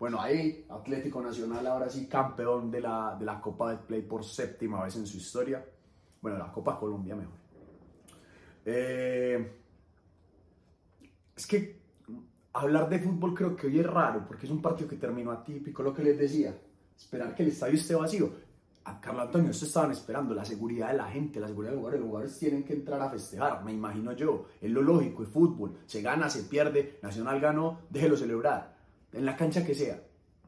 Bueno, ahí Atlético Nacional ahora sí campeón de la Copa del Play por séptima vez en su historia. Bueno, la Copa Colombia mejor. Es que hablar de fútbol creo que hoy es raro porque es un partido que terminó atípico, lo que les decía. Esperar que el estadio esté vacío. A Carlos Antonio se estaban esperando la seguridad de la gente, la seguridad de los jugadores tienen que entrar a festejar, me imagino yo, es lo lógico, es fútbol, se gana, se pierde, Nacional ganó, déjelo celebrar, en la cancha que sea.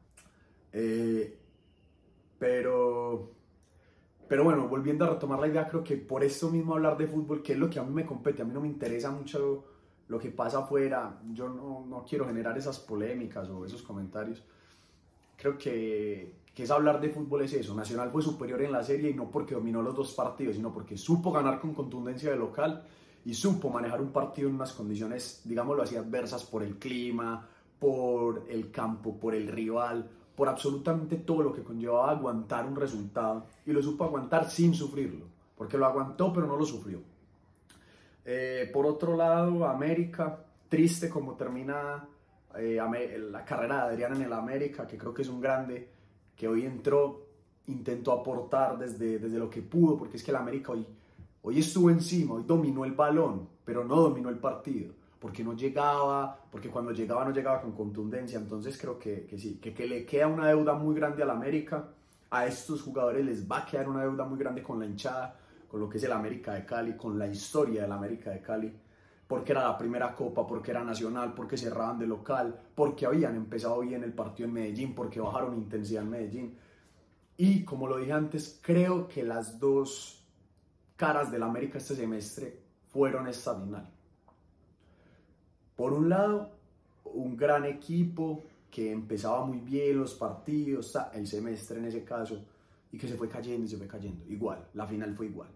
Pero bueno, volviendo a retomar la idea, creo que por esto mismo hablar de fútbol, que es lo que a mí me compete, a mí no me interesa mucho lo que pasa afuera, yo no quiero generar esas polémicas o esos comentarios. Creo que es hablar de fútbol es eso. Nacional fue superior en la serie y no porque dominó los dos partidos, sino porque supo ganar con contundencia de local y supo manejar un partido en unas condiciones, digámoslo así, adversas por el clima, por el campo, por el rival, por absolutamente todo lo que conllevaba aguantar un resultado y lo supo aguantar sin sufrirlo, porque lo aguantó pero no lo sufrió. Por otro lado, América, triste como termina la carrera de Adrián en el América, que creo que es un grande, que hoy entró, intentó aportar desde lo que pudo, porque es que el América hoy estuvo encima, hoy dominó el balón, pero no dominó el partido, porque no llegaba, porque cuando llegaba no llegaba con contundencia. Entonces creo que sí, que le queda una deuda muy grande al América. A estos jugadores les va a quedar una deuda muy grande con la hinchada, con lo que es el América de Cali, con la historia del América de Cali, porque era la primera copa, porque era nacional, porque cerraban de local, porque habían empezado bien el partido en Medellín, porque bajaron intensidad en Medellín. Y como lo dije antes, creo que las dos caras del América este semestre fueron esta final. Por un lado, un gran equipo que empezaba muy bien los partidos, el semestre en ese caso, y que se fue cayendo y se fue cayendo. Igual, la final fue igual.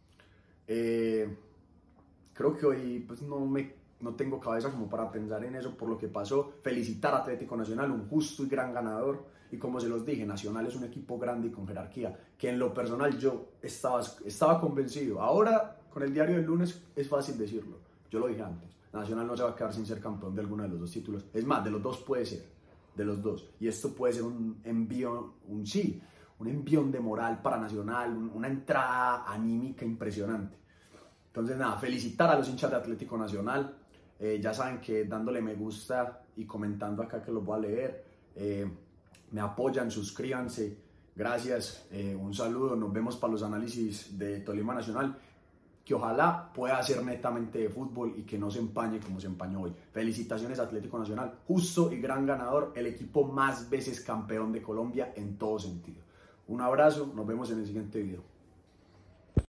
Creo que hoy pues no tengo cabeza como para pensar en eso por lo que pasó. Felicitar a Atlético Nacional, un justo y gran ganador. Y como se los dije, Nacional es un equipo grande y con jerarquía, que en lo personal yo estaba convencido. Ahora, con el diario del lunes, es fácil decirlo. Yo lo dije antes. Nacional no se va a quedar sin ser campeón de alguno de los dos títulos. Es más, de los dos puede ser. De los dos. Y esto puede ser un envión de moral para Nacional, una entrada anímica impresionante. Entonces nada, felicitar a los hinchas de Atlético Nacional. Ya saben que dándole me gusta y comentando acá que los voy a leer, me apoyan, suscríbanse, gracias, un saludo, nos vemos para los análisis de Tolima Nacional, que ojalá pueda ser netamente de fútbol y que no se empañe como se empañó hoy. Felicitaciones Atlético Nacional, justo y gran ganador, el equipo más veces campeón de Colombia en todo sentido. Un abrazo, nos vemos en el siguiente video.